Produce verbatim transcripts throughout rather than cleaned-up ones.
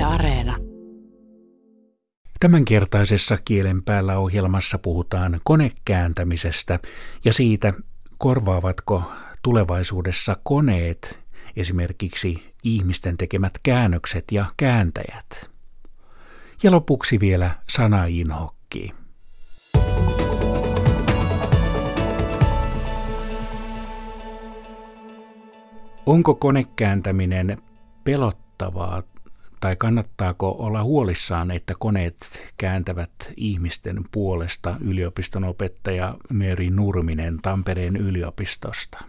Areena. Tämänkertaisessa Kielen päällä -ohjelmassa puhutaan konekääntämisestä ja siitä, korvaavatko tulevaisuudessa koneet esimerkiksi ihmisten tekemät käännökset ja kääntäjät. Ja lopuksi vielä sanainhokki. Onko konekääntäminen pelottavaa tai kannattaako olla huolissaan, että koneet kääntävät ihmisten puolesta? Yliopiston opettaja Meri Nurminen Tampereen yliopistosta.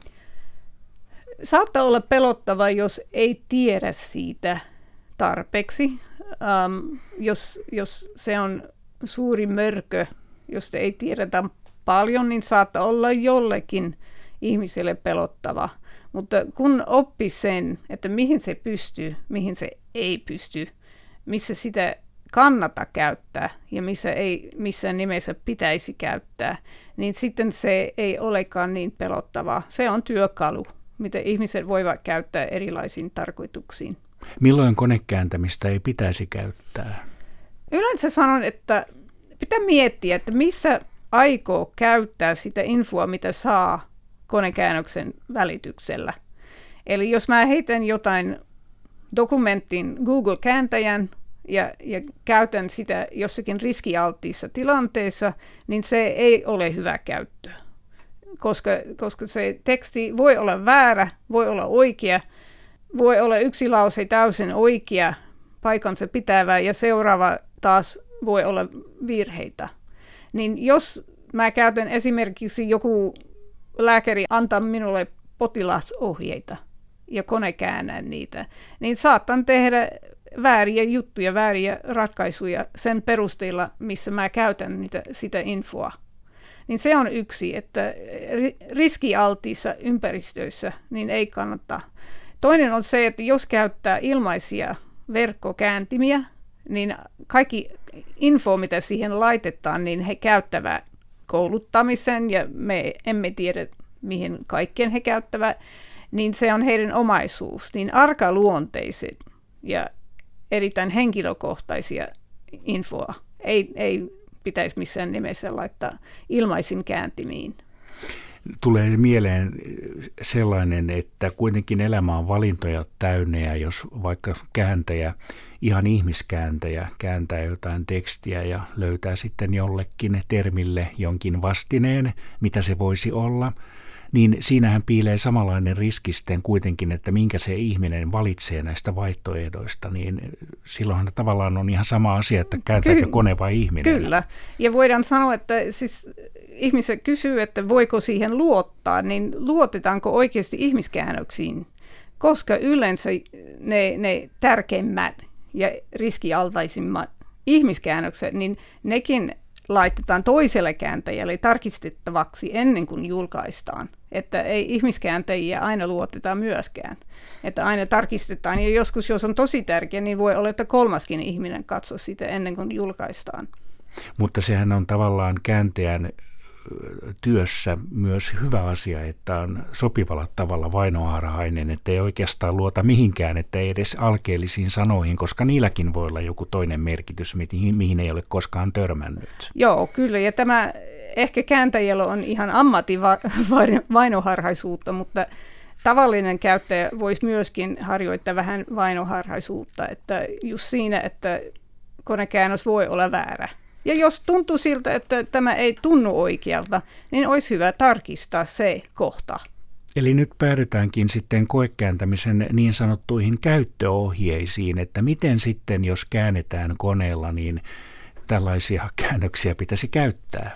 Saattaa olla pelottava, jos ei tiedä siitä tarpeeksi. Um, jos, jos se on suuri mörkö, jos ei tiedetä paljon, niin saattaa olla jollekin ihmiselle pelottava. Mutta kun oppii sen, että mihin se pystyy, mihin se ei pysty, missä sitä kannata käyttää ja missä ei missään nimessä pitäisi käyttää, niin sitten se ei olekaan niin pelottavaa. Se on työkalu, mitä ihmiset voivat käyttää erilaisiin tarkoituksiin. Milloin konekääntämistä ei pitäisi käyttää? Yleensä sanon, että pitää miettiä, että missä aikoo käyttää sitä infoa, mitä saa konekäännöksen välityksellä. Eli jos mä heitän jotain dokumentin Google-kääntäjän ja, ja käytän sitä jossakin riskialttiissa tilanteessa, niin se ei ole hyvä käyttö. Koska, koska se teksti voi olla väärä, voi olla oikea, voi olla yksi lause täysin oikea, paikansa pitävä ja seuraava taas voi olla virheitä. Niin jos mä käytän esimerkiksi joku lääkäri antaa minulle potilasohjeita ja kone käännää niitä, niin saatan tehdä vääriä juttuja, vääriä ratkaisuja sen perusteella, missä mä käytän niitä, sitä infoa. Niin se on yksi, että riskialtiissa ympäristöissä niin ei kannata. Toinen on se, että jos käyttää ilmaisia verkkokääntimiä, niin kaikki info, mitä siihen laitetaan, niin he käyttävät kouluttamisen ja me emme tiedä, mihin kaikkeen he käyttävät, niin se on heidän omaisuus. Niin arkaluonteiset ja erittäin henkilökohtaisia infoa ei, ei pitäisi missään nimessä laittaa ilmaisin kääntimiin. Tulee mieleen sellainen, että kuitenkin elämä on valintoja täynnä, ja jos vaikka kääntäjä, ihan ihmiskääntäjä, kääntää jotain tekstiä ja löytää sitten jollekin termille jonkin vastineen, mitä se voisi olla, niin siinähän piilee samanlainen riski sitten kuitenkin, että minkä se ihminen valitsee näistä vaihtoehdoista, niin silloinhan tavallaan on ihan sama asia, että kääntääkö Ky- kone vai ihminen. Kyllä, ja voidaan sanoa, että siis ihmiset kysyy, että voiko siihen luottaa, niin luotetaanko oikeasti ihmiskäännöksiin, koska yleensä ne, ne tärkeimmät ja riskialtaisimmat ihmiskäännökset, niin nekin laitetaan toiselle kääntäjälle tarkistettavaksi ennen kuin julkaistaan. Että ei ihmiskääntäjiä aina luoteta myöskään. Että aina tarkistetaan, ja joskus jos on tosi tärkeä, niin voi olla, että kolmaskin ihminen katsoo sitä ennen kuin julkaistaan. Mutta sehän on tavallaan kääntäjän työssä myös hyvä asia, että on sopivalla tavalla vainoharhainen, että ei oikeastaan luota mihinkään, että ei edes alkeellisiin sanoihin, koska niilläkin voi olla joku toinen merkitys, mihin, mihin ei ole koskaan törmännyt. Joo, kyllä, ja tämä ehkä kääntäjällä on ihan ammatin vainoharhaisuutta, mutta tavallinen käyttäjä voisi myöskin harjoittaa vähän vainoharhaisuutta, että just siinä, että konekäännös voi olla väärä. Ja jos tuntuu siltä, että tämä ei tunnu oikealta, niin olisi hyvä tarkistaa se kohta. Eli nyt päädytäänkin sitten koekääntämisen niin sanottuihin käyttöohjeisiin, että miten sitten, jos käännetään koneella, niin tällaisia käännöksiä pitäisi käyttää?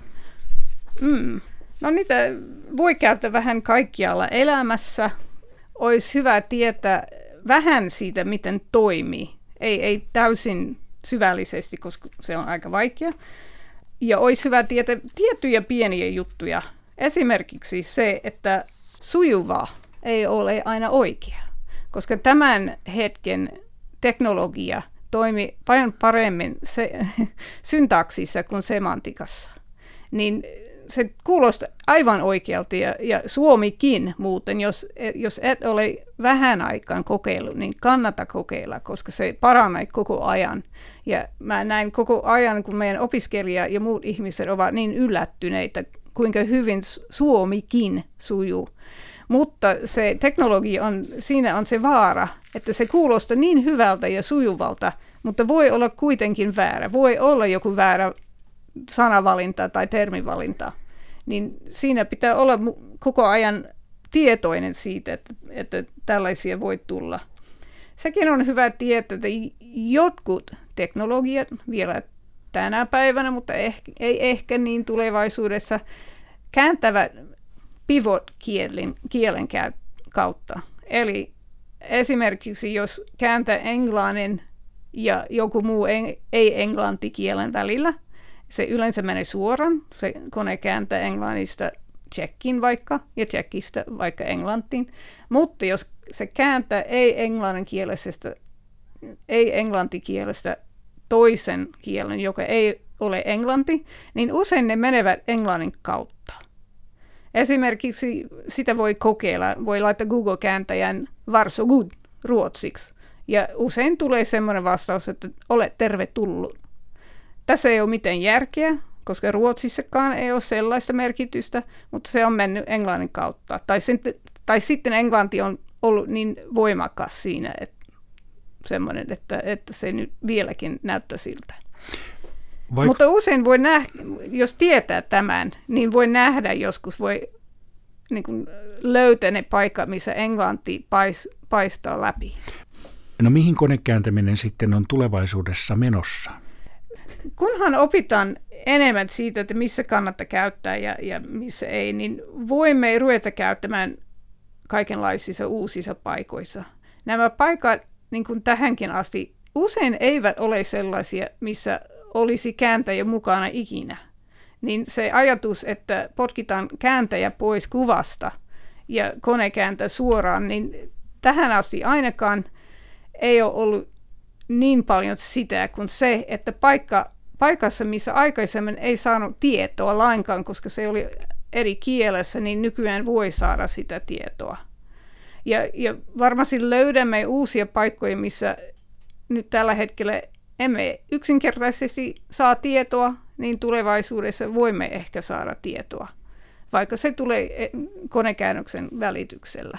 Mm. No niitä voi käyttää vähän kaikkialla elämässä. Olisi hyvä tietää vähän siitä, miten toimii. Ei, ei täysin syvällisesti, koska se on aika vaikea. Ja olisi hyvä tietää tiettyjä pieniä juttuja. Esimerkiksi se, että sujuva ei ole aina oikea, koska tämän hetken teknologia toimii paljon paremmin se, syntaksissa kuin semantikassa. Niin se kuulostaa aivan oikealta ja, ja Suomikin muuten, jos, jos et ole vähän aikaan kokeillut, niin kannata kokeilla, koska se paranee koko ajan. Ja mä näin koko ajan, kun meidän opiskelija ja muut ihmiset ovat niin yllättyneitä, kuinka hyvin Suomikin sujuu. Mutta se teknologia on, siinä on se vaara, että se kuulostaa niin hyvältä ja sujuvalta, mutta voi olla kuitenkin väärä. Voi olla joku väärä sanavalinta tai termivalinta. Niin siinä pitää olla koko ajan tietoinen siitä, että, että tällaisia voi tulla. Sekin on hyvä tietää, että jotkut teknologiat vielä tänä päivänä, mutta ehkä, ei ehkä niin tulevaisuudessa, kääntävät pivot-kielen kielen kautta. Eli esimerkiksi jos kääntää englannin ja joku muu en, ei-englantikielen välillä, se yleensä menee suoraan. Se kone kääntää englannista tsekkiin vaikka ja tsekkistä vaikka englantiin. Mutta jos se kääntää ei-englanninkielisestä, ei-englantikielestä toisen kielen, joka ei ole englanti, niin usein ne menevät englannin kautta. Esimerkiksi sitä voi kokeilla, voi laittaa Google-kääntäjän varsågod ruotsiksi. Ja usein tulee sellainen vastaus, että olet tervetullut. Tässä ei ole mitään järkeä, koska Ruotsissakaan ei ole sellaista merkitystä, mutta se on mennyt englannin kautta. Tai sitten, tai sitten englanti on ollut niin voimakas siinä, että, semmoinen, että, että se nyt vieläkin näyttää siltä. Vaik- Mutta usein voi nähdä, jos tietää tämän, niin voi nähdä joskus, voi niin kuin löytää ne paikat, missä englanti pais, paistaa läpi. No mihin konekääntäminen sitten on tulevaisuudessa menossa? Kunhan opitaan enemmän siitä, että missä kannattaa käyttää ja, ja missä ei, niin voimme ruveta käyttämään kaikenlaisissa uusissa paikoissa. Nämä paikat, niin kuin tähänkin asti, usein eivät ole sellaisia, missä olisi kääntäjä mukana ikinä. Niin se ajatus, että potkitaan kääntäjä pois kuvasta ja kone kääntää suoraan, niin tähän asti ainakaan ei ole ollut niin paljon sitä kuin se, että paikka, paikassa, missä aikaisemmin ei saanut tietoa lainkaan, koska se oli eri kielessä, niin nykyään voi saada sitä tietoa. Ja, ja varmasti löydämme uusia paikkoja, missä nyt tällä hetkellä emme yksinkertaisesti saa tietoa, niin tulevaisuudessa voimme ehkä saada tietoa, vaikka se tulee konekäännöksen välityksellä.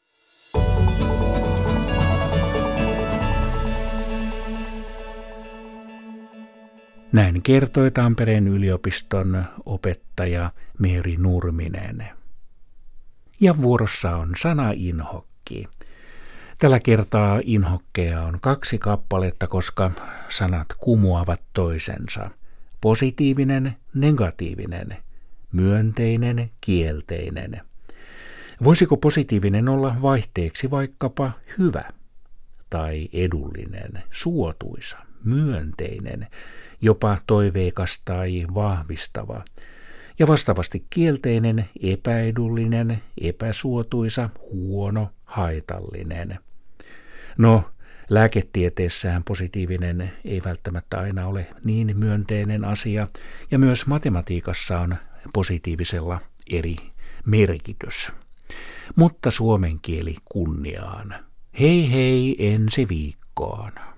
Näin kertoi Tampereen yliopiston opettaja Meeri Nurminen. Ja vuorossa on sana inhokki. Tällä kertaa inhokkeja on kaksi kappaletta, koska sanat kumoavat toisensa. Positiivinen, negatiivinen, myönteinen, kielteinen. Voisiko positiivinen olla vaihteeksi vaikkapa hyvä tai edullinen, suotuisa, myönteinen, jopa toiveikas tai vahvistava, ja vastaavasti kielteinen, epäedullinen, epäsuotuisa, huono, haitallinen. No, lääketieteessähän positiivinen ei välttämättä aina ole niin myönteinen asia, ja myös matematiikassa on positiivisella eri merkitys. Mutta suomen kieli kunniaan. Hei hei ensi viikkoon.